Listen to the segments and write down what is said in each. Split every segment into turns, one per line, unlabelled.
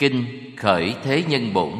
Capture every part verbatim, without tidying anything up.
Kinh Khởi Thế Nhân Bổn.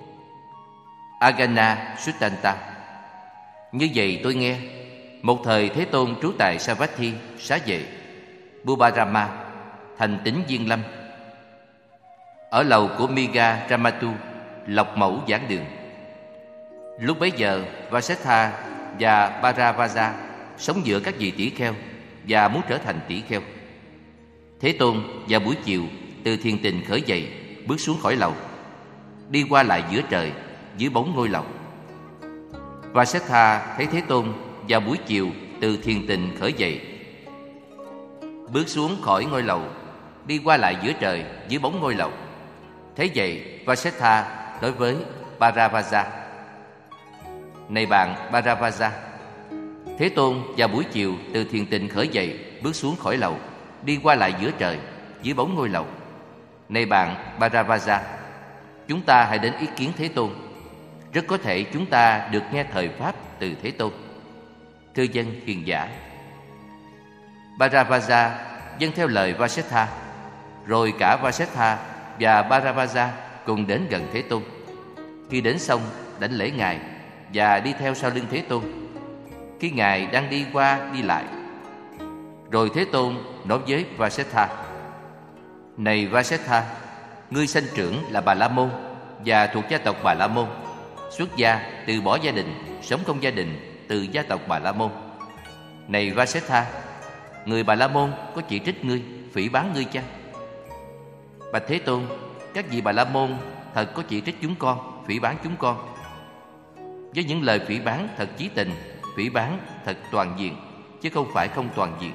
Agana Suttanta. Như vậy tôi nghe, một thời Thế Tôn trú tại Savatthi, Xá Vệ, Bubarama, thành Tín Viên Lâm, ở lầu của Miga Ramatu, Lộc Mẫu giảng đường. Lúc bấy giờ, Vasetha và Bharavaja sống giữa các vị tỷ kheo và muốn trở thành tỷ kheo. Thế Tôn vào buổi chiều từ thiền tình khởi dậy, bước xuống khỏi lầu, đi qua lại giữa trời dưới bóng ngôi lầu. Vasetha thấy Thế Tôn vào buổi chiều từ thiền tình khởi dậy, bước xuống khỏi ngôi lầu, đi qua lại giữa trời dưới bóng ngôi lầu. Thế vậy, Vasetha nói với Bharavaja: Này bạn Bharavaja, Thế Tôn vào buổi chiều từ thiền tình khởi dậy, bước xuống khỏi lầu, đi qua lại giữa trời dưới bóng ngôi lầu. Này bạn Bharavaja, chúng ta hãy đến ý kiến Thế Tôn. Rất có thể chúng ta được nghe thời pháp từ Thế Tôn. Thưa dân hiền giả. Bharavaja dâng theo lời Vasetha. Rồi cả Vasetha và Bharavaja cùng đến gần Thế Tôn. Khi đến xong, đảnh lễ Ngài và đi theo sau lưng Thế Tôn. Khi Ngài đang đi qua đi lại, rồi Thế Tôn nói với Vasetha: Này Vasetha, ngươi sanh trưởng là Bà La Môn và thuộc gia tộc Bà La Môn, xuất gia từ bỏ gia đình, sống không gia đình từ gia tộc Bà La Môn. Này Vasetha, người Bà La Môn có chỉ trích ngươi, phỉ báng ngươi chăng? Bạch Thế Tôn, các vị Bà La Môn thật có chỉ trích chúng con, phỉ báng chúng con. Với những lời phỉ báng thật chí tình, phỉ báng thật toàn diện, chứ không phải không toàn diện.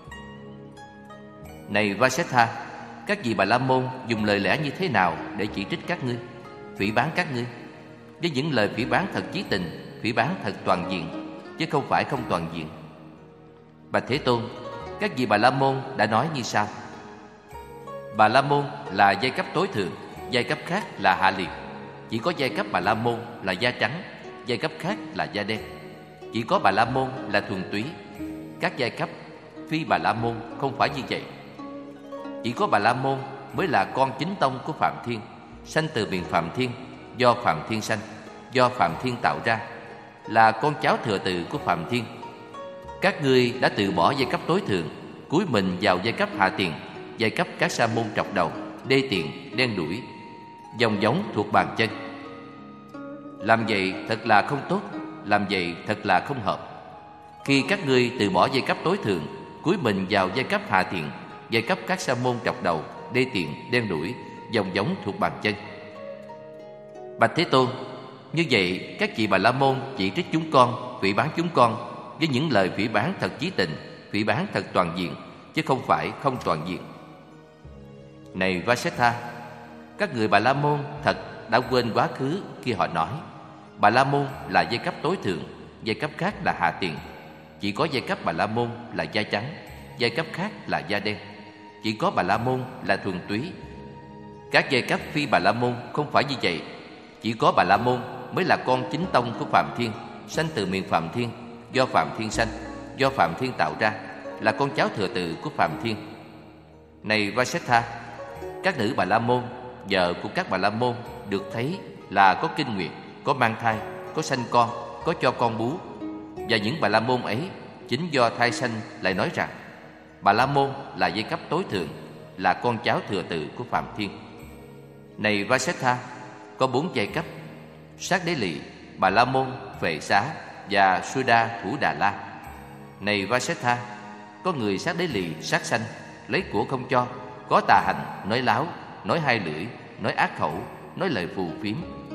Này Vasetha, các vị Bà La Môn dùng lời lẽ như thế nào để chỉ trích các ngươi, phỉ báng các ngươi? Với những lời phỉ báng thật chí tình, phỉ báng thật toàn diện, chứ không phải không toàn diện. Bạch Thế Tôn, các vị Bà La Môn đã nói như sau: Bà La Môn là giai cấp tối thượng, giai cấp khác là hạ liệt. Chỉ có giai cấp Bà La Môn là da trắng, giai cấp khác là da đen. Chỉ có Bà La Môn là thuần túy. Các giai cấp phi Bà La Môn không phải như vậy. Chỉ có Bà La Môn mới là con chính tông của Phạm Thiên, sanh từ miền Phạm Thiên, do Phạm Thiên sanh, do Phạm Thiên tạo ra, là con cháu thừa tự của Phạm Thiên. Các ngươi đã từ bỏ giai cấp tối thượng, cúi mình vào giai cấp hạ tiền, giai cấp các sa môn trọc đầu, đê tiện, đen đuổi, dòng giống thuộc bàn chân. Làm vậy thật là không tốt, làm vậy thật là không hợp. Khi các ngươi từ bỏ giai cấp tối thượng, cúi mình vào giai cấp hạ tiền, giai cấp các sa môn trọc đầu, đê tiện, đen đuổi, dòng giống thuộc bàn chân. Bạch Thế Tôn, như vậy các vị Bà La Môn chỉ trích chúng con, phỉ báng chúng con với những lời phỉ báng thật chí tình, phỉ báng thật toàn diện, chứ không phải không toàn diện. Này Vasetha, các người Bà La Môn thật đã quên quá khứ khi họ nói Bà La Môn là giai cấp tối thượng, giai cấp khác là hạ tiền. Chỉ có giai cấp Bà La Môn là da trắng, giai cấp khác là da đen. Chỉ có Bà La Môn là thuần túy. Các giai cấp phi Bà La Môn không phải như vậy. Chỉ có Bà La Môn mới là con chính tông của Phạm Thiên, sanh từ miền Phạm Thiên, do Phạm Thiên sanh, do Phạm Thiên tạo ra, là con cháu thừa tự của Phạm Thiên. Này Vasetha, các nữ Bà La Môn, vợ của các Bà La Môn được thấy là có kinh nguyệt, có mang thai, có sanh con, có cho con bú. Và những Bà La Môn ấy chính do thai sanh lại nói rằng Bà La Môn là giai cấp tối thượng, là con cháu thừa tự của Phạm Thiên. Này Vasetha, có bốn giai cấp: Sát Đế Lị, Bà La Môn, Phệ Xá và Suda Thủ Đà La. Này Vasetha, có người sát đế lì, sát sanh, lấy của không cho, có tà hành, nói láo, nói hai lưỡi, nói ác khẩu, nói lời phù phiếm,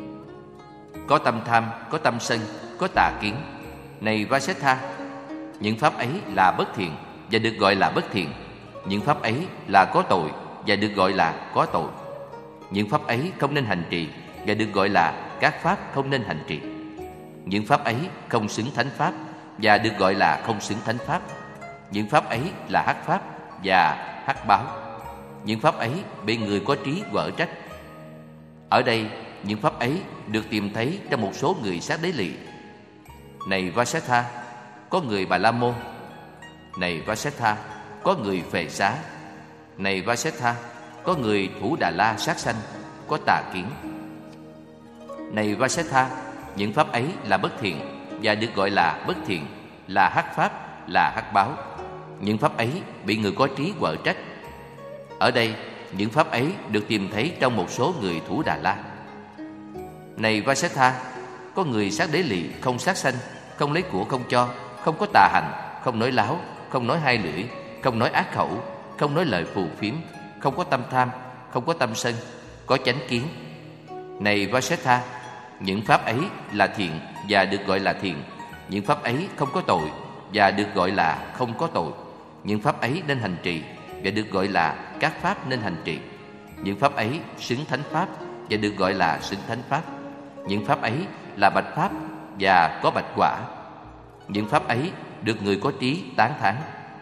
có tâm tham, có tâm sân, có tà kiến. Này Vasetha, những pháp ấy là bất thiện và được gọi là bất thiện. Những pháp ấy là có tội và được gọi là có tội. Những pháp ấy không nên hành trì và được gọi là các pháp không nên hành trì. Những pháp ấy không xứng thánh pháp và được gọi là không xứng thánh pháp. Những pháp ấy là hắc pháp và hắc báo. Những pháp ấy bị người có trí quở trách. Ở đây, những pháp ấy được tìm thấy trong một số người sát đế lì. Này Vasetha, có người Bà La Môn. Này Vasetha, có người Phệ Xá. Này Vasetha, có người Thủ Đà La sát sanh, có tà kiến. Này Vasetha, những pháp ấy là bất thiện và được gọi là bất thiện, là hắc pháp, là hắc báo. Những pháp ấy bị người có trí quở trách. Ở đây, những pháp ấy được tìm thấy trong một số người Thủ Đà La. Này Vasetha, có người sát đế lì, không sát sanh, không lấy của không cho, không có tà hành, không nói láo, không nói hai lưỡi, không nói ác khẩu, không nói lời phù phiếm, không có tâm tham, không có tâm sân, có chánh kiến. Này Vasetha, những pháp ấy là thiện và được gọi là thiện. Những pháp ấy không có tội và được gọi là không có tội. Những pháp ấy nên hành trì và được gọi là các pháp nên hành trì. Những pháp ấy xứng thánh pháp và được gọi là xứng thánh pháp. Những pháp ấy là bạch pháp và có bạch quả. Những pháp ấy được người có trí tán thán.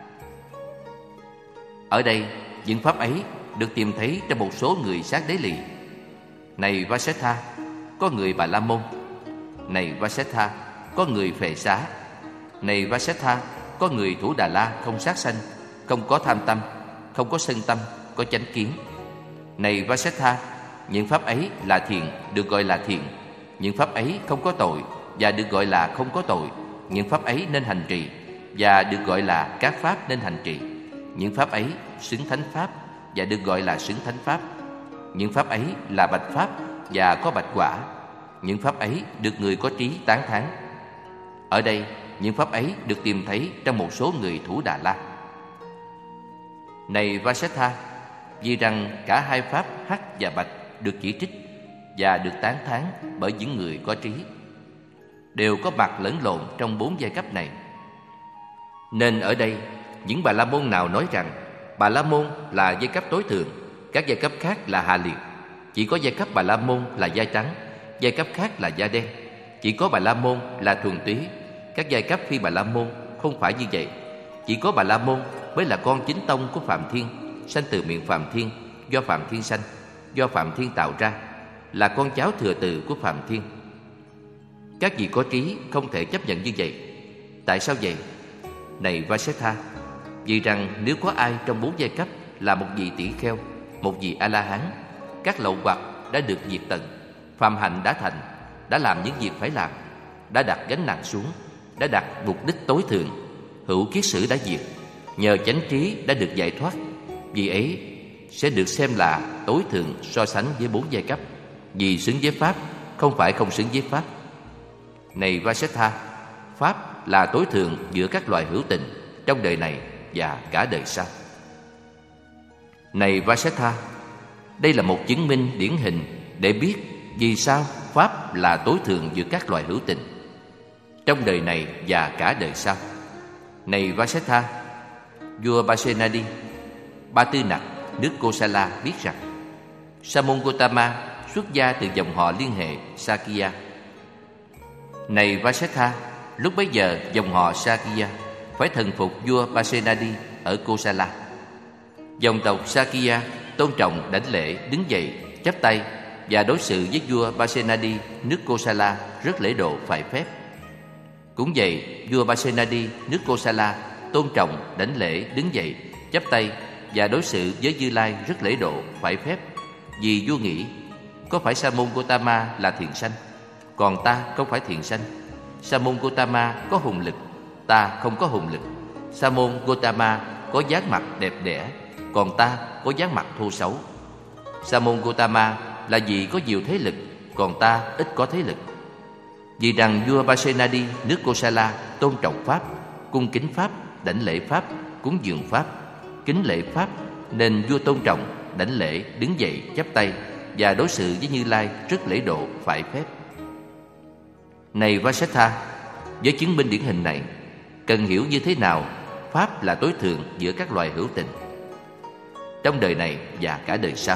Ở đây, những pháp ấy được tìm thấy trong một số người sát đế lì. Này Vasetha, có người Bà La Môn. Này Vasetha, có người Phệ Xá. Này Vasetha, có người Thủ Đà La không sát sanh, không có tham tâm, không có sân tâm, có chánh kiến. Này Vasetha, những pháp ấy là thiện, được gọi là thiện. Những pháp ấy không có tội và được gọi là không có tội. Những pháp ấy nên hành trì và được gọi là các pháp nên hành trì. Những pháp ấy xứng thánh pháp và được gọi là xứng thánh pháp. Những pháp ấy là bạch pháp và có bạch quả. Những pháp ấy được người có trí tán thán. Ở đây, những pháp ấy được tìm thấy trong một số người Thủ Đà La. Này Vasetha, vì rằng cả hai pháp hắc và bạch được chỉ trích và được tán thán bởi những người có trí, đều có mặt lẫn lộn trong bốn giai cấp này. Nên ở đây, những Bà La Môn nào nói rằng Bà La Môn là giai cấp tối thượng, các giai cấp khác là hạ liệt, chỉ có giai cấp Bà La Môn là da trắng, giai cấp khác là da đen, chỉ có Bà La Môn là thuần túy, các giai cấp phi Bà La Môn không phải như vậy. Chỉ có Bà La Môn mới là con chính tông của Phạm Thiên, sanh từ miệng Phạm Thiên, do Phạm Thiên sanh, do Phạm Thiên tạo ra, là con cháu thừa từ của Phạm Thiên. Các vị có trí không thể chấp nhận như vậy. Tại sao vậy? Này Vasetha, vì rằng nếu có ai trong bốn giai cấp là một vị tỷ kheo, một vị A-la-hán, các lậu hoặc đã được diệt tận, phạm hạnh đã thành, đã làm những việc phải làm, đã đặt gánh nặng xuống, đã đặt mục đích tối thượng, hữu kiết sử đã diệt, nhờ chánh trí đã được giải thoát, vì ấy sẽ được xem là tối thượng so sánh với bốn giai cấp, vì xứng với pháp, không phải không xứng với pháp. Này Vasetha, pháp là tối thượng giữa các loài hữu tình trong đời này và cả đời sau. Này Vasetha, đây là một chứng minh điển hình để biết vì sao pháp là tối thượng giữa các loài hữu tình trong đời này và cả đời sau. Này Vasetha, vua Pasenadi, Ba Tư Nặc, nước Kosala biết rằng Sa môn Gotama xuất gia từ dòng họ liên hệ Sakya. Này Vasetha, lúc bấy giờ dòng họ Sakya phải thần phục vua Pasenadi ở Kosala. Dòng tộc Sakya tôn trọng đảnh lễ, đứng dậy, chắp tay và đối xử với vua Pasenadi nước Kosala rất lễ độ phải phép. Cũng vậy, vua Pasenadi nước Kosala tôn trọng đảnh lễ, đứng dậy, chắp tay và đối xử với Như Lai rất lễ độ phải phép. Vì vua nghĩ, có phải Sa môn Gotama là thiện sanh, còn ta không phải thiện sanh. Sa môn Gotama có hùng lực, ta không có hùng lực. Sa môn Gotama có dáng mặt đẹp đẽ, còn ta có dáng mặt thô xấu. Sa môn Gotama là vị có nhiều thế lực, còn ta ít có thế lực. Vì rằng vua Pasenadi nước Kosala tôn trọng pháp, cung kính pháp, đảnh lễ pháp, cúng dường pháp, kính lễ pháp, nên vua tôn trọng đảnh lễ, đứng dậy, chắp tay và đối xử với Như Lai rất lễ độ phải phép. Này Vasetha, với chứng minh điển hình này, cần hiểu như thế nào pháp là tối thượng giữa các loài hữu tình trong đời này và cả đời sau.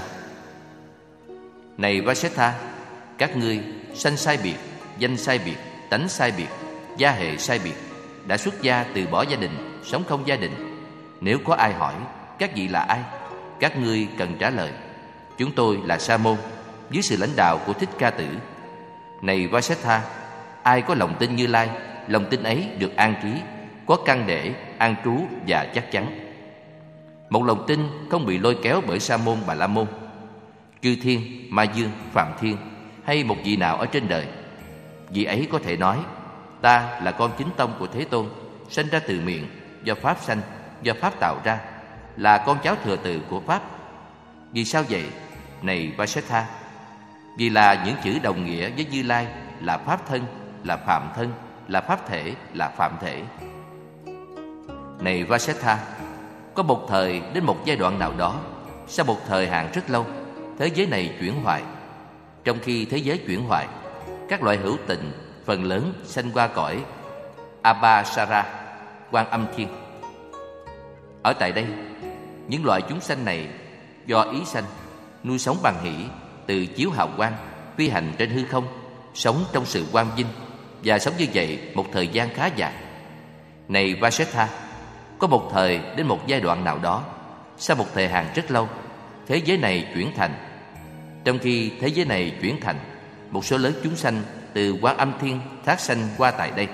Này Vasetha, các ngươi sanh sai biệt, danh sai biệt, tánh sai biệt, gia hệ sai biệt, đã xuất gia từ bỏ gia đình, sống không gia đình. Nếu có ai hỏi các vị là ai, các ngươi cần trả lời: chúng tôi là Sa môn, dưới sự lãnh đạo của Thích Ca Tử. Này Vasetha, ai có lòng tin Như Lai, lòng tin ấy được an trí, có căn để, an trú và chắc chắn. Một lòng tin không bị lôi kéo bởi Sa môn Bà La môn. chư thiên, ma dương, phạm thiên hay một vị nào ở trên đời. Vị ấy có thể nói: ta là con chính tông của Thế Tôn, sanh ra từ miệng, do Pháp sanh, do Pháp tạo ra, là con cháu thừa tự của Pháp. Vì sao vậy? Này Vasetha, vì là những chữ đồng nghĩa với Như Lai là Pháp thân, là Phạm thân, là Pháp thể, là Phạm thể. Này Vasetha, có một thời đến một giai đoạn nào đó, sau một thời hạn rất lâu, thế giới này chuyển hoại. Trong khi thế giới chuyển hoại, các loại hữu tình phần lớn sanh qua cõi Abhasara, Quan Âm Thiên. Ở tại đây, những loại chúng sanh này do ý sanh, nuôi sống bằng hỷ, từ chiếu hào quang, phi hành trên hư không, sống trong sự quang vinh, và sống như vậy một thời gian khá dài. Này Vasetha, có một thời đến một giai đoạn nào đó, sau một thời hạn rất lâu, thế giới này chuyển thành. Trong khi thế giới này chuyển thành, một số lớn chúng sanh từ Quan Âm Thiên thác sanh qua tại đây.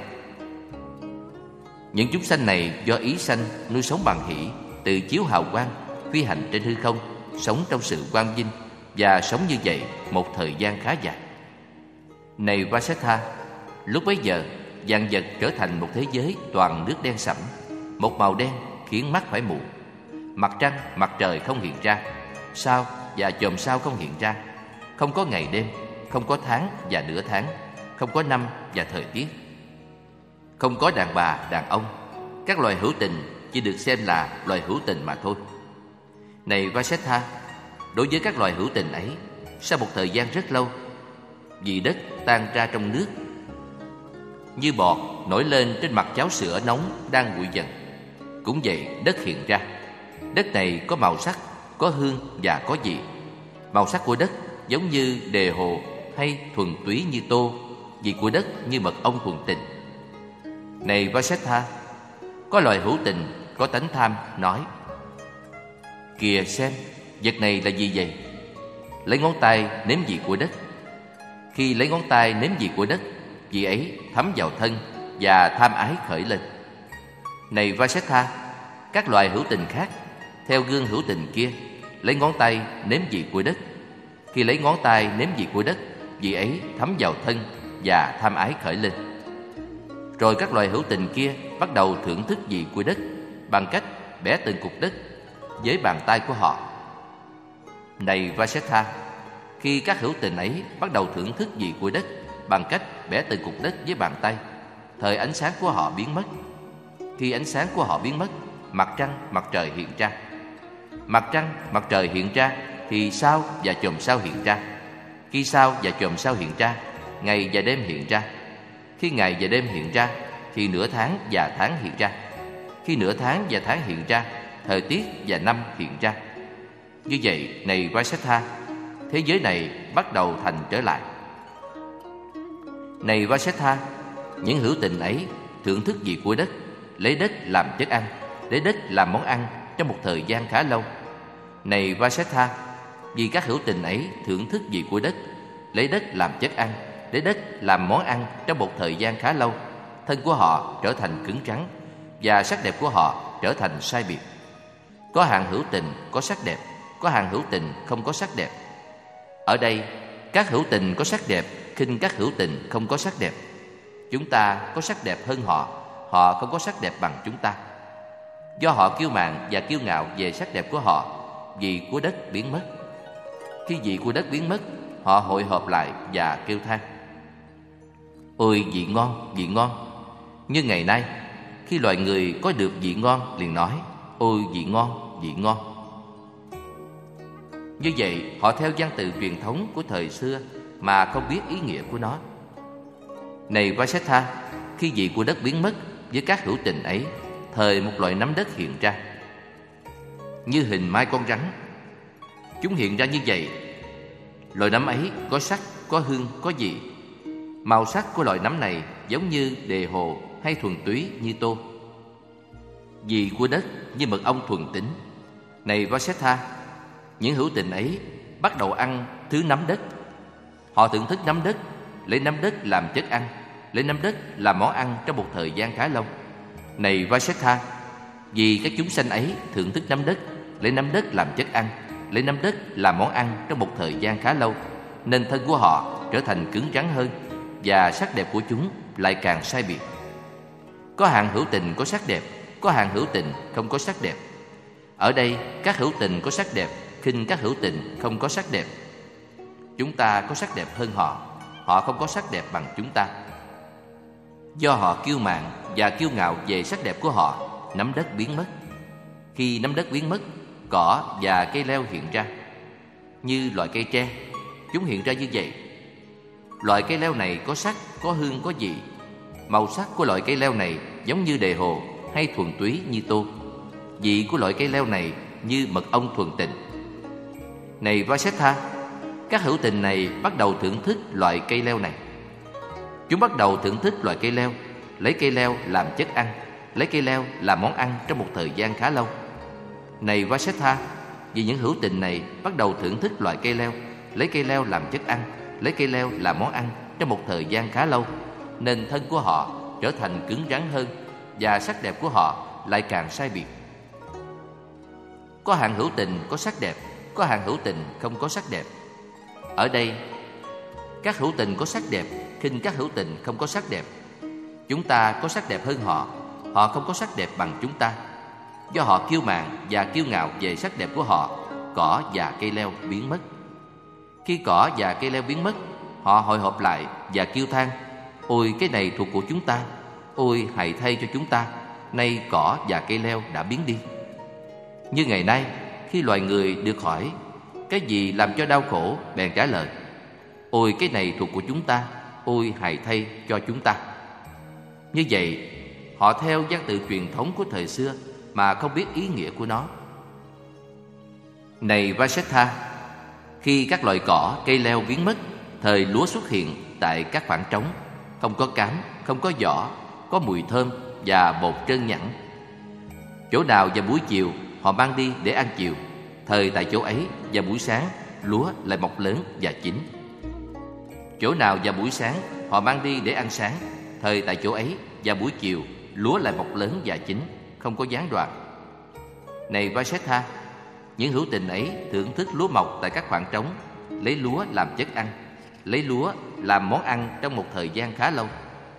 Những chúng sanh này do ý sanh, nuôi sống bằng hỷ, từ chiếu hào quang, phi hành trên hư không, sống trong sự quang vinh, và sống như vậy một thời gian khá dài. Này Vasetha, lúc bấy giờ, vạn vật trở thành một thế giới toàn nước đen sẫm, một màu đen khiến mắt phải mù. Mặt trăng, mặt trời không hiện ra, sao và chòm sao không hiện ra, không có ngày đêm, không có tháng và nửa tháng, không có năm và thời tiết, không có đàn bà, đàn ông. Các loài hữu tình chỉ được xem là loài hữu tình mà thôi. Này Vasetha, đối với các loài hữu tình ấy, sau một thời gian rất lâu, vì đất tan ra trong nước, như bọt nổi lên trên mặt cháo sữa nóng đang nguội dần, cũng vậy đất hiện ra. Đất này có màu sắc, có hương và có vị. Màu sắc của đất giống như đề hồ hay thuần túy như tô, vị của đất như mật ong thuần tình. Này Vasetha, có loài hữu tình có tánh tham nói: kìa xem, vật này là gì vậy? Lấy ngón tay nếm vị của đất. Khi lấy ngón tay nếm vị của đất, vị ấy thấm vào thân và tham ái khởi lên. Này Vasetha, các loài hữu tình khác theo gương hữu tình kia lấy ngón tay nếm vị của đất. Khi lấy ngón tay nếm vị của đất, vị ấy thấm vào thân và tham ái khởi lên. Rồi các loài hữu tình kia bắt đầu thưởng thức vị của đất bằng cách bẻ từng cục đất với bàn tay của họ. Này Vasetha, khi các hữu tình ấy bắt đầu thưởng thức vị của đất bằng cách bẻ từng cục đất với bàn tay, thời ánh sáng của họ biến mất. Khi ánh sáng của họ biến mất, mặt trăng, mặt trời hiện ra. Mặt trăng, mặt trời hiện ra thì sao và chòm sao hiện ra. Khi sao và chòm sao hiện ra, ngày và đêm hiện ra. Khi ngày và đêm hiện ra thì nửa tháng và tháng hiện ra. Khi nửa tháng và tháng hiện ra, thời tiết và năm hiện ra. Như vậy, này Vasetha, thế giới này bắt đầu thành trở lại. Này Vasetha, những hữu tình ấy thưởng thức vị của đất, lấy đất làm chất ăn, lấy đất làm món ăn trong một thời gian khá lâu. Này Vasetha, vì các hữu tình ấy thưởng thức vị của đất, lấy đất làm chất ăn, lấy đất làm món ăn trong một thời gian khá lâu, thân của họ trở thành cứng trắng và sắc đẹp của họ trở thành sai biệt. Có hạng hữu tình có sắc đẹp, có hạng hữu tình không có sắc đẹp. Ở đây, các hữu tình có sắc đẹp khinh các hữu tình không có sắc đẹp. Chúng ta có sắc đẹp hơn họ, họ không có sắc đẹp bằng chúng ta. Do họ kiêu mạn và kiêu ngạo về sắc đẹp của họ, vị của đất biến mất. Khi vị của đất biến mất, họ hội họp lại và kêu than: ôi vị ngon, vị ngon. Như ngày nay, khi loài người có được vị ngon liền nói: ôi vị ngon, vị ngon. Như vậy, họ theo văn tự truyền thống của thời xưa mà không biết ý nghĩa của nó. Này Vasetha, khi vị của đất biến mất với các hữu tình ấy, thời một loại nắm đất hiện ra như hình mai con rắn. Chúng hiện ra như vậy. Loại nắm ấy có sắc, có hương, có vị. Màu sắc của loại nắm này giống như đề hồ hay thuần túy như tô. Vị của đất như mật ong thuần tính. Này Vasetha, những hữu tình ấy bắt đầu ăn thứ nắm đất. Họ thưởng thức nắm đất, lấy nắm đất làm chất ăn, lấy nắm đất làm món ăn trong một thời gian khá lâu. Này Vasetha, vì các chúng sanh ấy thưởng thức nắm đất, lấy nắm đất làm chất ăn, lấy nắm đất làm món ăn trong một thời gian khá lâu, nên thân của họ trở thành cứng rắn hơn và sắc đẹp của chúng lại càng sai biệt. Có hạng hữu tình có sắc đẹp, có hạng hữu tình không có sắc đẹp. Ở đây các hữu tình có sắc đẹp khinh các hữu tình không có sắc đẹp. Chúng ta có sắc đẹp hơn họ, họ không có sắc đẹp bằng chúng ta. Do họ kiêu mạn và kiêu ngạo về sắc đẹp của họ, nắm đất biến mất. Khi nắm đất biến mất, cỏ và cây leo hiện ra. Như loại cây tre, chúng hiện ra như vậy. Loại cây leo này có sắc, có hương, có vị. Màu sắc của loại cây leo này giống như đề hồ hay thuần túy như tô. Vị của loại cây leo này như mật ong thuần tịnh. Này Vasetha, các hữu tình này bắt đầu thưởng thức loại cây leo này. Chúng bắt đầu thưởng thức loại cây leo, lấy cây leo làm chất ăn, lấy cây leo làm món ăn trong một thời gian khá lâu. Này Vasetha, vì những hữu tình này bắt đầu thưởng thức loại cây leo, lấy cây leo làm chất ăn, lấy cây leo làm món ăn trong một thời gian khá lâu, nên thân của họ trở thành cứng rắn hơn và sắc đẹp của họ lại càng sai biệt. Có hạng hữu tình có sắc đẹp, có hạng hữu tình không có sắc đẹp. Ở đây các hữu tình có sắc đẹp khinh các hữu tình không có sắc đẹp. Chúng ta có sắc đẹp hơn họ, họ không có sắc đẹp bằng chúng ta. Do họ kiêu mạn và kiêu ngạo về sắc đẹp của họ, cỏ và cây leo biến mất. Khi cỏ và cây leo biến mất, họ hội họp lại và kêu than: ôi, cái này thuộc của chúng ta, ôi hại thay cho chúng ta, nay cỏ và cây leo đã biến đi. Như ngày nay, khi loài người được hỏi cái gì làm cho đau khổ, bèn trả lời: ôi, cái này thuộc của chúng ta, ôi hại thay cho chúng ta. Như vậy, họ theo văn tự truyền thống của thời xưa mà không biết ý nghĩa của nó. Này Vasetha, khi các loại cỏ, cây leo biến mất, thời lúa xuất hiện tại các khoảng trống, không có cám, không có vỏ, có mùi thơm và bột trơn nhẵn. Chỗ nào vào buổi chiều họ mang đi để ăn chiều, thời tại chỗ ấy vào buổi sáng lúa lại mọc lớn và chín. Chỗ nào vào buổi sáng họ mang đi để ăn sáng, thời tại chỗ ấy vào buổi chiều lúa lại mọc lớn và chín, không có gián đoạn. Này Vasetha, những hữu tình ấy thưởng thức lúa mọc tại các khoảng trống, lấy lúa làm chất ăn, lấy lúa làm món ăn trong một thời gian khá lâu.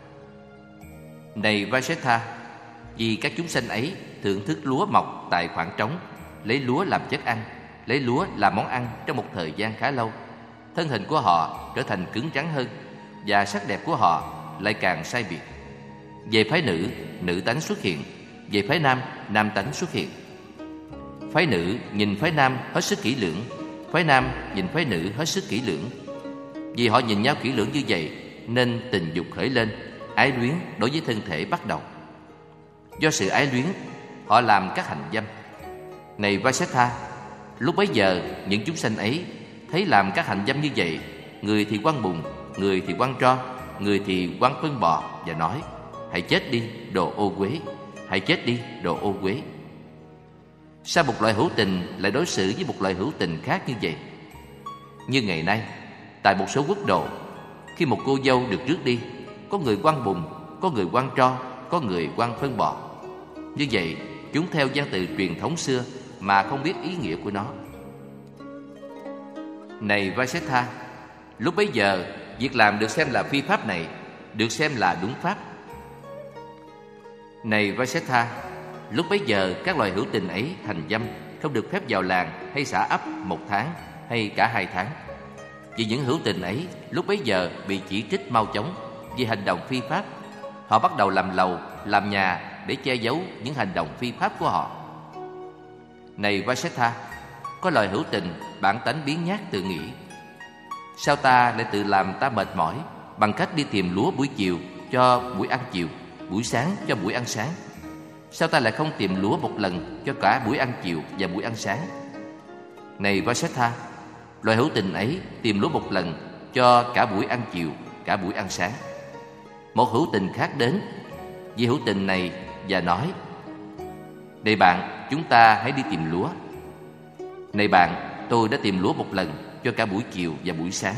Này Vasetha, vì các chúng sanh ấy thưởng thức lúa mọc tại khoảng trống, lấy lúa làm chất ăn, lấy lúa làm món ăn trong một thời gian khá lâu, thân hình của họ trở thành cứng rắn hơn và sắc đẹp của họ lại càng sai biệt. Về phái nữ, nữ tánh xuất hiện; về phái nam, nam tánh xuất hiện. Phái nữ nhìn phái nam hết sức kỹ lưỡng, phái nam nhìn phái nữ hết sức kỹ lưỡng. Vì họ nhìn nhau kỹ lưỡng như vậy nên tình dục khởi lên, ái luyến đối với thân thể bắt đầu. Do sự ái luyến, họ làm các hành dâm. Này Vasetha, lúc bấy giờ những chúng sanh ấy thấy làm các hành dâm như vậy, người thì quăng bùn, người thì quăng tro, người thì quăng phân bò và nói: hãy chết đi, đồ ô uế, hãy chết đi, đồ ô uế. Sao một loại hữu tình lại đối xử với một loại hữu tình khác như vậy? Như ngày nay, tại một số quốc độ, khi một cô dâu được rước đi, có người quăng bùn, có người quăng tro, có người quăng phân bò. Như vậy, chúng theo văn tự truyền thống xưa mà không biết ý nghĩa của nó. Này Vasetha, lúc bấy giờ việc làm được xem là phi pháp này được xem là đúng pháp. Này Vasetha, lúc bấy giờ các loài hữu tình ấy hành dâm, không được phép vào làng hay xã ấp một tháng hay cả hai tháng. Vì những hữu tình ấy lúc bấy giờ bị chỉ trích mau chóng vì hành động phi pháp, họ bắt đầu làm lầu, làm nhà để che giấu những hành động phi pháp của họ. Này Vasetha, có loài hữu tình bản tánh biếng nhác tự nghĩ: sao ta lại tự làm ta mệt mỏi bằng cách đi tìm lúa buổi chiều cho buổi ăn chiều, buổi sáng cho buổi ăn sáng? Sao ta lại không tìm lúa một lần cho cả buổi ăn chiều và buổi ăn sáng? Này Vasetha, loài hữu tình ấy tìm lúa một lần cho cả buổi ăn chiều, cả buổi ăn sáng. Một hữu tình khác đến vì hữu tình này và nói: này bạn, chúng ta hãy đi tìm lúa. Này bạn, tôi đã tìm lúa một lần cho cả buổi chiều và buổi sáng.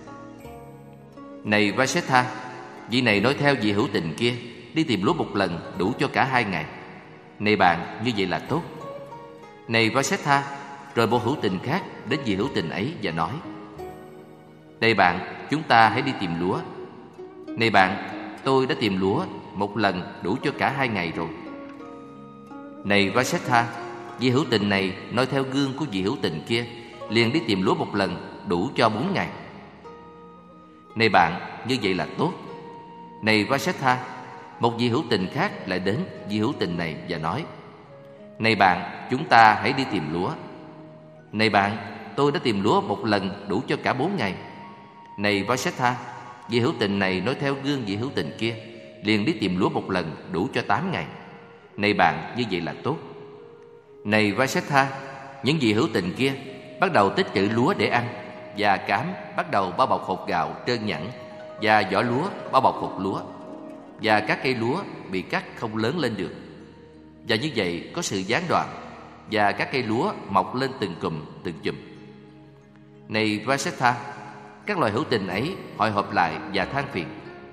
Này Vasetha, vị này nói theo vị hữu tình kia đi tìm lúa một lần đủ cho cả hai ngày. Này bạn, như vậy là tốt. Này Vasetha, Rồi một hữu tình khác đến vị hữu tình ấy và nói: Này bạn, chúng ta hãy đi tìm lúa. Này bạn, tôi đã tìm lúa một lần đủ cho cả hai ngày rồi. Này Vasetha, vị hữu tình này noi theo gương của vị hữu tình kia, liền đi tìm lúa một lần đủ cho bốn ngày. Này bạn, như vậy là tốt. Này Vasetha, một vị hữu tình khác lại đến vị hữu tình này và nói: Này bạn, chúng ta hãy đi tìm lúa. Này bạn, tôi đã tìm lúa một lần đủ cho cả bốn ngày. Này Vasetha, vị hữu tình này nói theo gương vị hữu tình kia, liền đi tìm lúa một lần đủ cho tám ngày. Này bạn, như vậy là tốt. Này Vasetha, những vị hữu tình kia bắt đầu tích trữ lúa để ăn, và cám bắt đầu bao bọc hột gạo trơn nhẵn, và vỏ lúa bao bọc hột lúa, và các cây lúa bị cắt không lớn lên được. Và như vậy có sự gián đoạn, và các cây lúa mọc lên từng cụm từng chùm. Này Vasetha, các loài hữu tình ấy hội họp lại và than phiền: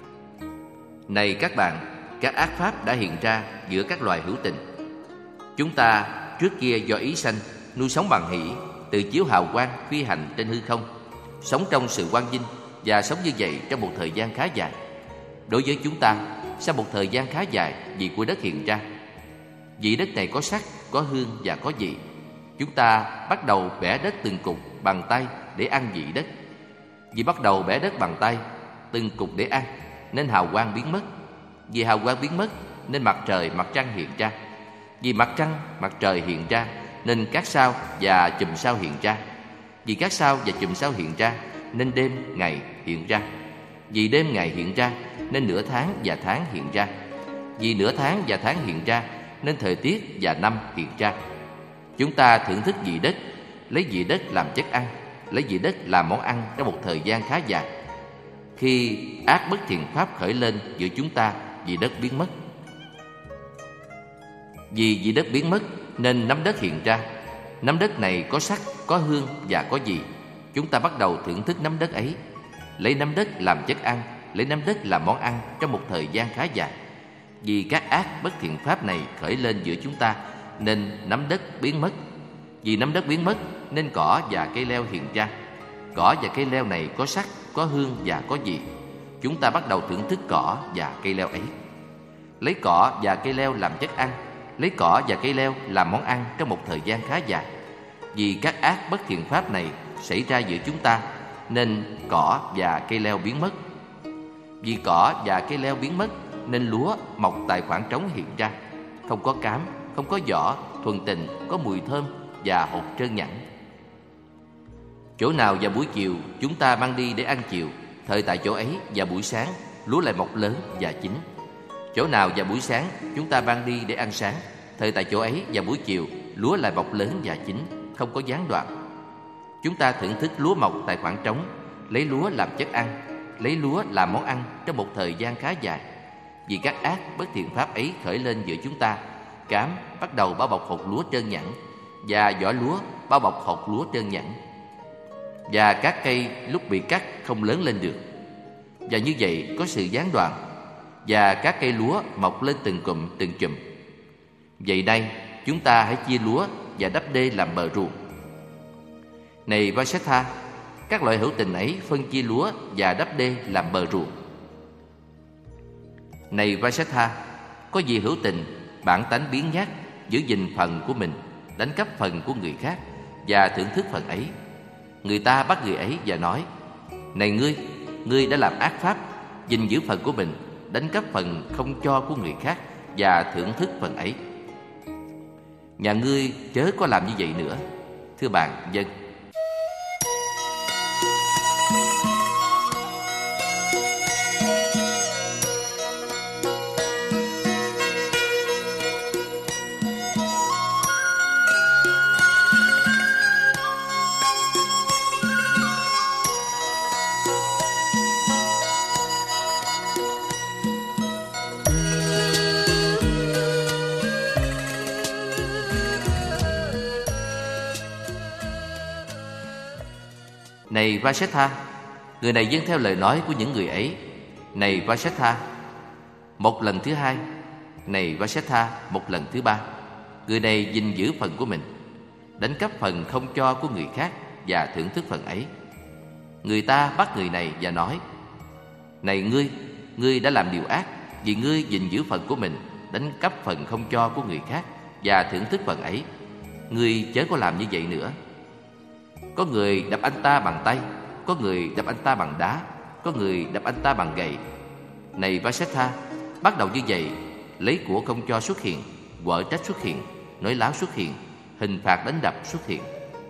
Này các bạn, các ác pháp đã hiện ra giữa các loài hữu tình. Chúng ta trước kia do ý sanh nuôi sống bằng hỷ, tự chiếu hào quang phi hành trên hư không, sống trong sự quang vinh, và sống như vậy trong một thời gian khá dài. Đối với chúng ta, sau một thời gian khá dài, vị của đất hiện ra. Vị đất này có sắc, có hương và có vị. Chúng ta bắt đầu bẻ đất từng cục bằng tay để ăn vị đất. Vì bắt đầu bẻ đất bằng tay từng cục để ăn, nên hào quang biến mất. Vì hào quang biến mất, nên mặt trời, mặt trăng hiện ra. Vì mặt trăng, mặt trời hiện ra, nên các sao và chùm sao hiện ra. Vì các sao và chùm sao hiện ra, nên đêm, ngày hiện ra. Vì đêm, ngày hiện ra, nên nửa tháng và tháng hiện ra. Vì nửa tháng và tháng hiện ra, nên thời tiết và năm hiện ra. Chúng ta thưởng thức vị đất, lấy vị đất làm chất ăn, lấy vị đất làm món ăn trong một thời gian khá dài. Khi ác bất thiện pháp khởi lên giữa chúng ta, vị đất biến mất. Vì vị đất biến mất, nên nắm đất hiện ra. Nắm đất này có sắc, có hương và có vị. Chúng ta bắt đầu thưởng thức nắm đất ấy, lấy nắm đất làm chất ăn, lấy nắm đất làm món ăn trong một thời gian khá dài. Vì các ác bất thiện pháp này khởi lên giữa chúng ta, nên nắm đất biến mất. Vì nắm đất biến mất, nên cỏ và cây leo hiện ra. Cỏ và cây leo này có sắc, có hương và có vị. Chúng ta bắt đầu thưởng thức cỏ và cây leo ấy, lấy cỏ và cây leo làm chất ăn, lấy cỏ và cây leo làm món ăn trong một thời gian khá dài. Vì các ác bất thiện pháp này xảy ra giữa chúng ta, nên cỏ và cây leo biến mất. Vì cỏ và cây leo biến mất, nên lúa mọc tại khoảng trống hiện ra, không có cám, không có vỏ, thuần tình, có mùi thơm và hột trơn nhẵn. Chỗ nào vào buổi chiều chúng ta mang đi để ăn chiều, thời tại chỗ ấy vào buổi sáng lúa lại mọc lớn và chín. Chỗ nào vào buổi sáng chúng ta mang đi để ăn sáng, thời tại chỗ ấy vào buổi chiều lúa lại mọc lớn và chín, không có gián đoạn. Chúng ta thưởng thức lúa mọc tại khoảng trống, lấy lúa làm chất ăn, lấy lúa làm món ăn trong một thời gian khá dài. Vì các ác bất thiện pháp ấy khởi lên giữa chúng ta, cám bắt đầu bao bọc hột lúa trơn nhẵn, và vỏ lúa bao bọc hột lúa trơn nhẵn, và các cây lúc bị cắt không lớn lên được. Và như vậy có sự gián đoạn, và các cây lúa mọc lên từng cụm từng chùm. Vậy đây chúng ta hãy chia lúa và đắp đê làm bờ ruộng. Này Vasetha, các loại hữu tình ấy phân chia lúa và đắp đê làm bờ ruộng. Này Vasetha, có vị hữu tình bản tánh biến nhát, giữ gìn phần của mình, đánh cắp phần của người khác và thưởng thức phần ấy. Người ta bắt người ấy và nói: Này ngươi, ngươi đã làm ác pháp, gìn giữ phần của mình, đánh cắp phần không cho của người khác và thưởng thức phần ấy. Nhà ngươi chớ có làm như vậy nữa. Thưa bạn, dân. Này Vasetha, người này dâng theo lời nói của những người ấy. Này Vasetha, một lần thứ hai. Này Vasetha, một lần thứ ba. Người này gìn giữ phần của mình. đánh cắp phần không cho của người khác và thưởng thức phần ấy. Người ta bắt người này và nói: Này ngươi, ngươi đã làm điều ác, vì ngươi gìn giữ phần của mình, đánh cắp phần không cho của người khác và thưởng thức phần ấy. Ngươi chớ có làm như vậy nữa. Có người đập anh ta bằng tay, có người đập anh ta bằng đá, có người đập anh ta bằng gậy. Này Vasetha, bắt đầu như vậy, lấy của không cho xuất hiện, quở trách xuất hiện, nói láo xuất hiện, hình phạt đánh đập xuất hiện.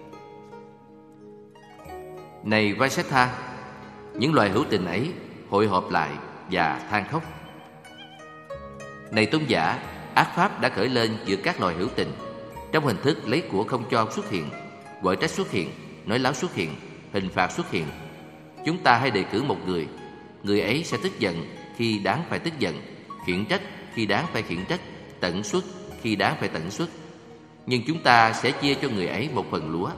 Này Vasetha, những loài hữu tình ấy hội họp lại và than khóc. Này tôn giả, ác pháp đã khởi lên giữa các loài hữu tình, trong hình thức lấy của không cho xuất hiện, quở trách xuất hiện, nói láo xuất hiện, hình phạt xuất hiện. Chúng ta hãy đề cử một người, người ấy sẽ tức giận khi đáng phải tức giận, khiển trách khi đáng phải khiển trách, tận xuất khi đáng phải tận xuất. Nhưng chúng ta sẽ chia cho người ấy một phần lúa.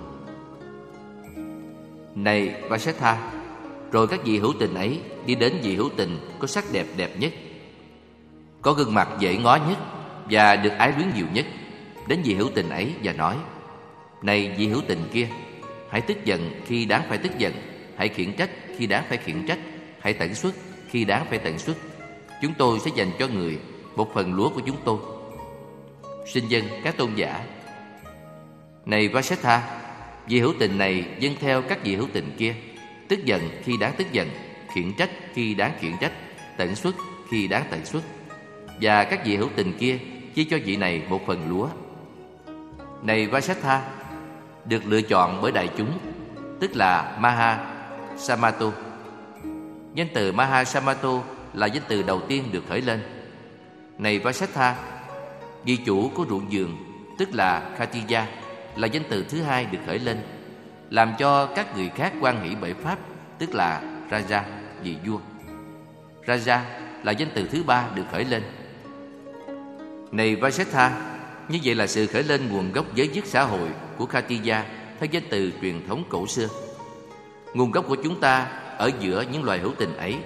Này Vasetha, rồi các vị hữu tình ấy đi đến vị hữu tình có sắc đẹp đẹp nhất, có gương mặt dễ ngó nhất và được ái luyến nhiều nhất, đến vị hữu tình ấy và nói: Này vị hữu tình kia, hãy tức giận khi đáng phải tức giận, hãy khiển trách khi đáng phải khiển trách, hãy tận xuất khi đáng phải tận xuất. Chúng tôi sẽ dành cho người một phần lúa của chúng tôi. Xin dân các tôn giả. Này Vasetha, vị hữu tình này dâng theo các vị hữu tình kia, tức giận khi đáng tức giận, khiển trách khi đáng khiển trách, tận xuất khi đáng tận xuất. Và các vị hữu tình kia chia cho vị này một phần lúa. Này Vasetha, được lựa chọn bởi đại chúng, tức là Maha Samato. Danh từ Maha Samato là danh từ đầu tiên được khởi lên. Này Vasetha, vị chủ của ruộng vườn, tức là Khatija, là danh từ thứ hai được khởi lên, làm cho các người khác hoan hỷ bởi pháp, tức là Raja, vị vua. Raja là danh từ thứ ba được khởi lên. Này Vasetha, như vậy là sự khởi lên nguồn gốc giới dứt xã hội của Khatija theo danh từ truyền thống cổ xưa. Nguồn gốc của chúng ta ở giữa những loài hữu tình ấy,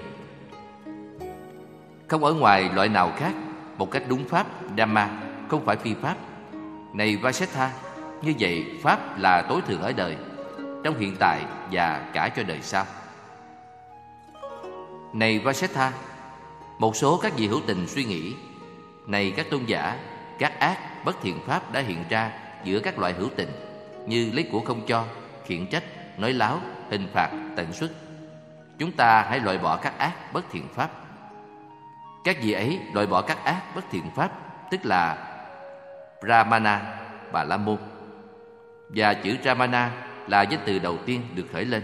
không ở ngoài loại nào khác, một cách đúng pháp Dhamma, không phải phi pháp. Này Vasetha, như vậy pháp là tối thượng ở đời, trong hiện tại và cả cho đời sau. Này Vasetha, một số các vị hữu tình suy nghĩ: Này các tôn giả, các ác bất thiện pháp đã hiện ra giữa các loại hữu tình, như lấy của không cho, khiển trách, nói láo, hình phạt, tận xuất. Chúng ta hãy loại bỏ các ác bất thiện pháp. Các vị ấy loại bỏ các ác bất thiện pháp, tức là Brahmana, Bà La Môn. Và chữ Brahmana là danh từ đầu tiên được khởi lên.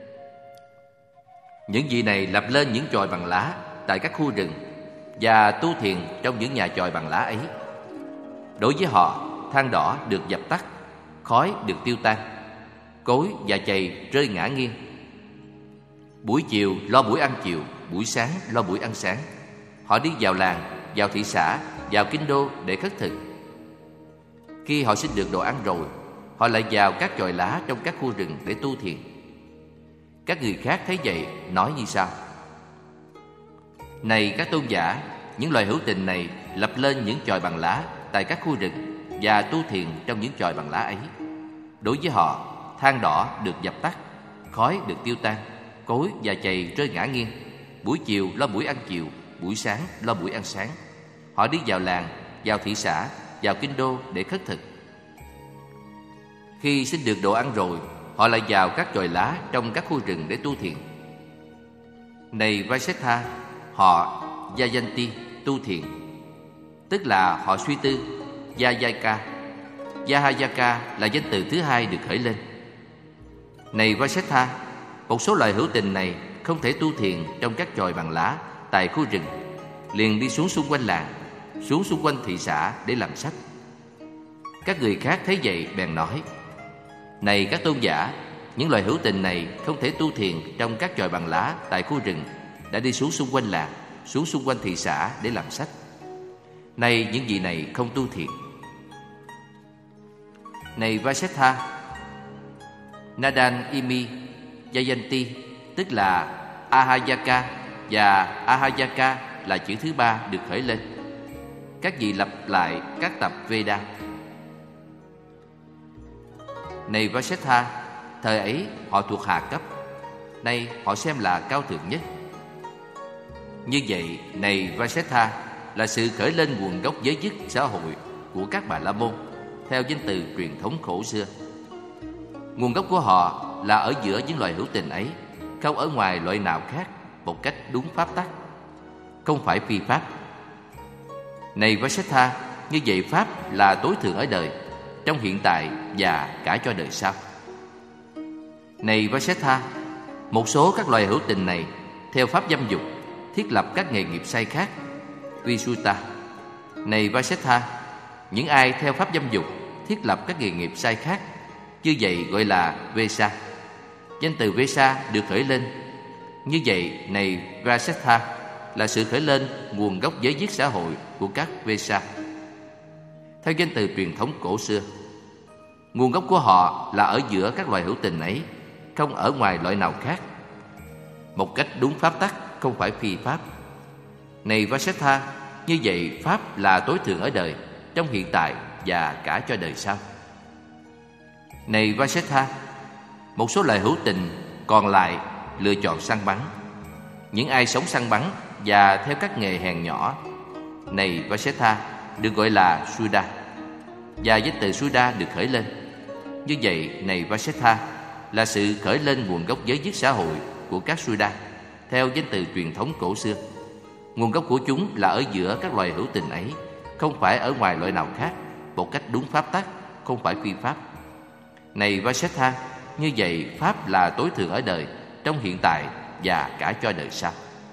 Những vị này lập lên những chòi bằng lá tại các khu rừng và tu thiền trong những nhà chòi bằng lá ấy. Đối với họ, than đỏ được dập tắt, khói được tiêu tan, cối và chày rơi ngã nghiêng. Buổi chiều lo buổi ăn chiều, buổi sáng lo buổi ăn sáng. Họ đi vào làng, vào thị xã, vào kinh đô để khất thực. Khi họ xin được đồ ăn rồi, họ lại vào các chòi lá trong các khu rừng để tu thiền. Các người khác thấy vậy nói như sau: Này các tôn giả, những loài hữu tình này lập lên những chòi bằng lá tại các khu rừng và tu thiền trong những chòi bằng lá ấy. Đối với họ, than đỏ được dập tắt, khói được tiêu tan, cối và chày rơi ngã nghiêng. Buổi chiều lo buổi ăn chiều, buổi sáng lo buổi ăn sáng. Họ đi vào làng, vào thị xã, vào kinh đô để khất thực. Khi xin được đồ ăn rồi, họ lại vào các chòi lá trong các khu rừng để tu thiền. Này Vasetha, họ Jayanti tu thiền, tức là họ suy tư, Yajaka. Yahayaka là danh từ thứ hai được khởi lên. Này Vasetha, một số loài hữu tình này không thể tu thiền trong các chòi bằng lá tại khu rừng, liền đi xuống xung quanh làng, xuống xung quanh thị xã để làm sách. Các người khác thấy vậy bèn nói: Này các tôn giả, những loài hữu tình này không thể tu thiền trong các chòi bằng lá tại khu rừng, đã đi xuống xung quanh làng, xuống xung quanh thị xã để làm sách. Này những vị này không tu thiền. Này Vasetha, Nadan Imi Jayanti, tức là Ahayaka, và Ahayaka là chữ thứ ba được khởi lên. Các vị lặp lại các tập Veda. Này Vasetha, thời ấy họ thuộc hạ cấp, nay họ xem là cao thượng nhất. Như vậy, này Vasetha, là sự khởi lên nguồn gốc giới dứt xã hội của các Bà La Môn theo danh từ truyền thống cổ xưa. Nguồn gốc của họ là ở giữa những loài hữu tình ấy, không ở ngoài loại nào khác, một cách đúng pháp tắc, không phải phi pháp. Này Vasetha, như vậy pháp là tối thượng ở đời, trong hiện tại và cả cho đời sau. Này Vasetha, một số các loài hữu tình này theo pháp dâm dục thiết lập các nghề nghiệp sai khác, Visuta. Này Vasetha, những ai theo pháp dâm dục thiết lập các nghề nghiệp sai khác, như vậy gọi là Vesa. Danh từ Vesa được khởi lên. Như vậy, này Vasetha, là sự khởi lên nguồn gốc giới dứt xã hội của các Vesa theo danh từ truyền thống cổ xưa. Nguồn gốc của họ là ở giữa các loài hữu tình ấy, không ở ngoài loại nào khác, một cách đúng pháp tắc, không phải phi pháp. Này Vasetha, như vậy pháp là tối thượng ở đời, trong hiện tại và cả cho đời sau. Này Vasetha, một số loài hữu tình còn lại lựa chọn săn bắn. Những ai sống săn bắn và theo các nghề hèn nhỏ, này Vasetha, được gọi là Suda, và danh từ Suda được khởi lên. Như vậy, này Vasetha, là sự khởi lên nguồn gốc giới dứt xã hội của các Suda theo danh từ truyền thống cổ xưa. Nguồn gốc của chúng là ở giữa các loài hữu tình ấy, không phải ở ngoài loại nào khác, một cách đúng pháp tắc, không phải phi pháp. Này Vasetha, như vậy pháp là tối thượng ở đời, trong hiện tại và cả cho đời sau.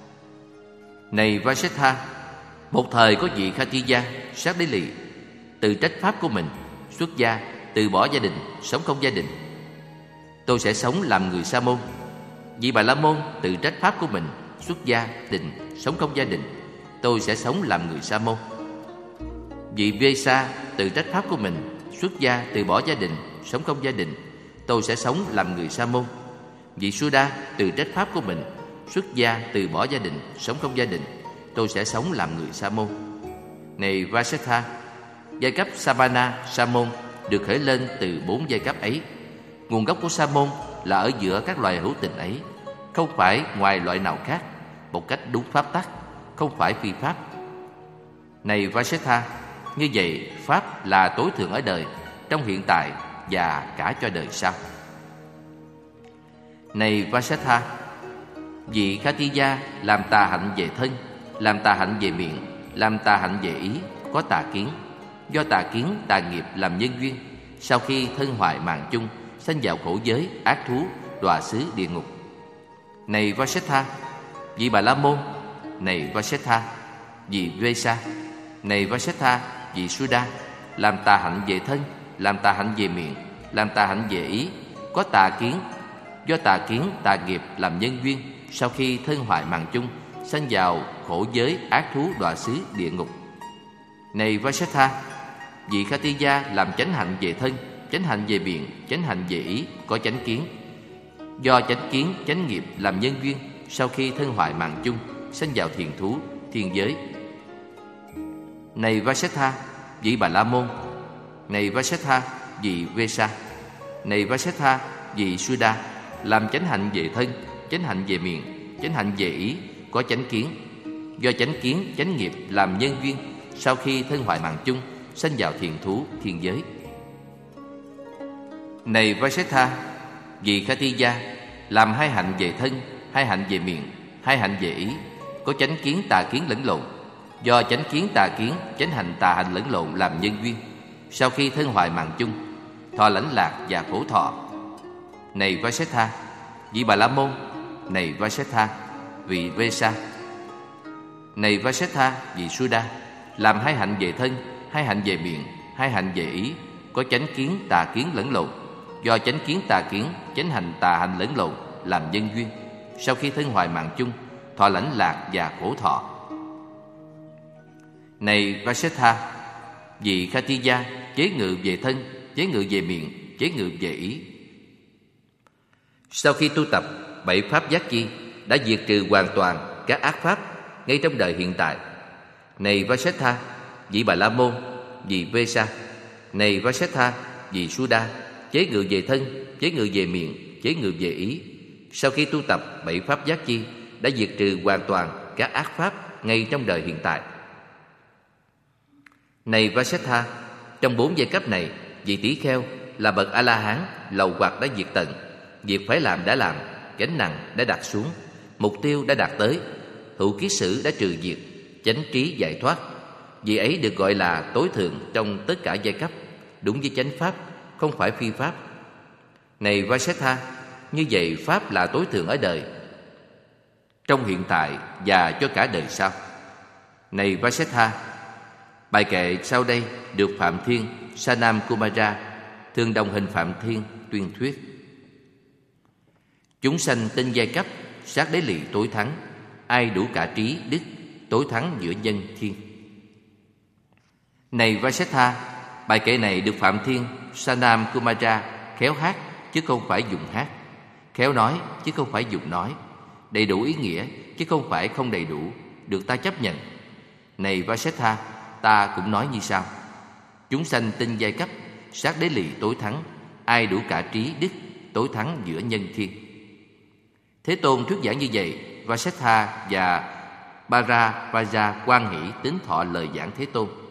Này Vasetha, một thời có vị Khatija sát đế lì, từ trách pháp của mình, xuất gia, từ bỏ gia đình, sống không gia đình. Tôi sẽ sống làm người Sa môn. Vị Bà La Môn từ trách pháp của mình, xuất gia, định, sống không gia đình. Tôi sẽ sống làm người Sa môn. Vị Vesa từ trách pháp của mình, xuất gia, từ bỏ gia đình, sống không gia đình. Tôi sẽ sống làm người Sa môn. Vị Suda từ trách pháp của mình, xuất gia, từ bỏ gia đình, sống không gia đình. Tôi sẽ sống làm người Sa môn. Này Vasetha, giai cấp Samana Sa môn được khởi lên từ bốn giai cấp ấy. Nguồn gốc của Sa môn là ở giữa các loài hữu tình ấy, không phải ngoài loại nào khác, một cách đúng pháp tắc, không phải phi pháp. Này Vasetha, như vậy pháp là tối thượng ở đời, trong hiện tại và cả cho đời sau. Này Vasetha, vị Khatija làm tà hạnh về thân, làm tà hạnh về miệng, làm tà hạnh về ý, có tà kiến. Do tà kiến, tà nghiệp làm nhân duyên, sau khi thân hoại mạng chung, sanh vào khổ giới, ác thú, đọa xứ địa ngục. Này Vasetha, vị Bà La Môn. Này Vasetha, vị Vesa. Này Vasetha, vị Suda, làm tà hạnh về thân, làm tà hạnh về miệng, làm tà hạnh về ý, có tà kiến. Do tà kiến, tà nghiệp làm nhân duyên, sau khi thân hoại mạng chung, sanh vào khổ giới, ác thú, đọa xứ địa ngục. Này Vasetha, vị Khatija làm chánh hạnh về thân, chánh hạnh về miệng, chánh hạnh về ý, có chánh kiến. Do chánh kiến, chánh nghiệp làm nhân duyên, sau khi thân hoại mạng chung, sanh vào thiền thú, thiên giới. Này Vasetha, vị Bà La Môn. Này Vasetha, vị Vesa. Này Vasetha, vị Suda, làm chánh hạnh về thân, chánh hạnh về miệng, chánh hạnh về ý, có chánh kiến. Do chánh kiến, chánh nghiệp làm nhân duyên, sau khi thân hoại mạng chung, sanh vào thiền thú, thiên giới. Này Vasetha, vị Khatija, làm hai hạnh về thân, hai hạnh về miệng, hai hạnh về ý, có chánh kiến, tà kiến lẫn lộn. Do chánh kiến, tà kiến, chánh hành, tà hành lẫn lộn làm nhân duyên, sau khi thân hoại mạng chung, thọ lãnh lạc và khổ thọ. Này Vasetha, vị Bà La Môn. Này Vasetha, vị Vesa. Này Vasetha, vị Suda, làm hai hạnh về thân, hai hạnh về miệng, hai hạnh về ý, có chánh kiến, tà kiến lẫn lộn. Do chánh kiến, tà kiến, chánh hành, tà hành lẫn lộn làm nhân duyên, sau khi thân hoại mạng chung, thọ lãnh lạc và khổ thọ. Này Vasetha, vị Khatija, chế ngự về thân, chế ngự về miệng, chế ngự về ý. Sau khi tu tập bảy pháp giác chi, đã diệt trừ hoàn toàn các ác pháp ngay trong đời hiện tại. Này Vasetha, vị Bà La Môn, vị Vesa. Này Vasetha, vị Suda, chế ngự về thân, chế ngự về miệng, chế ngự về ý. Sau khi tu tập bảy pháp giác chi, đã diệt trừ hoàn toàn các ác pháp ngay trong đời hiện tại. Này Vasetha, trong bốn giai cấp này, vị tỷ kheo là bậc A-la-hán, lầu hoặc đã diệt tận, việc phải làm đã làm, gánh nặng đã đặt xuống, mục tiêu đã đạt tới, hữu kiết sử đã trừ diệt, chánh trí giải thoát. Vị ấy được gọi là tối thượng trong tất cả giai cấp, đúng với chánh pháp, không phải phi pháp. Này Vasetha, như vậy pháp là tối thượng ở đời, trong hiện tại và cho cả đời sau. Này Vasetha, bài kệ sau đây được Phạm Thiên Sanam Kumara, thường đồng hình Phạm Thiên, tuyên thuyết. Chúng sanh tinh giai cấp, sát đế lì tối thắng, ai đủ cả trí đức, tối thắng giữa nhân thiên. Này Vasetha, bài kệ này được Phạm Thiên Sanam Kumara khéo hát chứ không phải dùng hát, khéo nói chứ không phải dùng nói, đầy đủ ý nghĩa chứ không phải không đầy đủ, được ta chấp nhận. Này Vasetha, ta cũng nói như sau: chúng sanh tinh giai cấp, sát đế lì tối thắng, ai đủ cả trí đức, tối thắng giữa nhân thiên. Thế Tôn thuyết giảng như vậy, Vasetha và Paravaja hoan hỷ tín thọ lời giảng Thế Tôn.